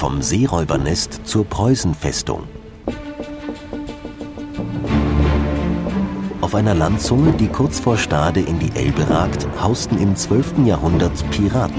vom Seeräubernest zur Preußenfestung. Auf einer Landzunge, die kurz vor Stade in die Elbe ragt, hausten im 12. Jahrhundert Piraten.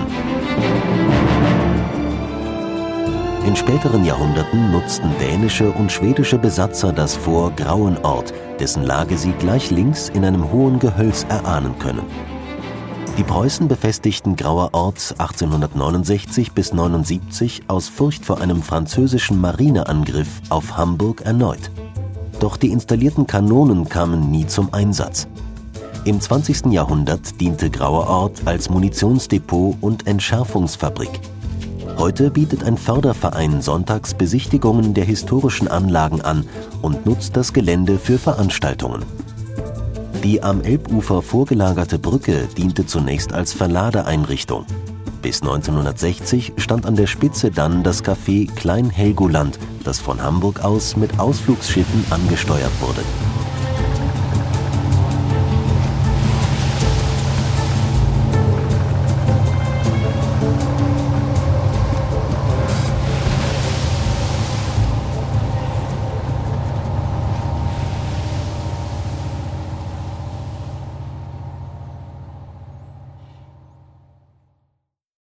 In späteren Jahrhunderten nutzten dänische und schwedische Besatzer das Fort Grauenort, dessen Lage sie gleich links in einem hohen Gehölz erahnen können. Die Preußen befestigten Grauerort 1869 bis 1879 aus Furcht vor einem französischen Marineangriff auf Hamburg erneut. Doch die installierten Kanonen kamen nie zum Einsatz. Im 20. Jahrhundert diente Grauerort als Munitionsdepot und Entschärfungsfabrik. Heute bietet ein Förderverein sonntags Besichtigungen der historischen Anlagen an und nutzt das Gelände für Veranstaltungen. Die am Elbufer vorgelagerte Brücke diente zunächst als Verladeeinrichtung. Bis 1960 stand an der Spitze dann das Café Klein Helgoland, das von Hamburg aus mit Ausflugsschiffen angesteuert wurde.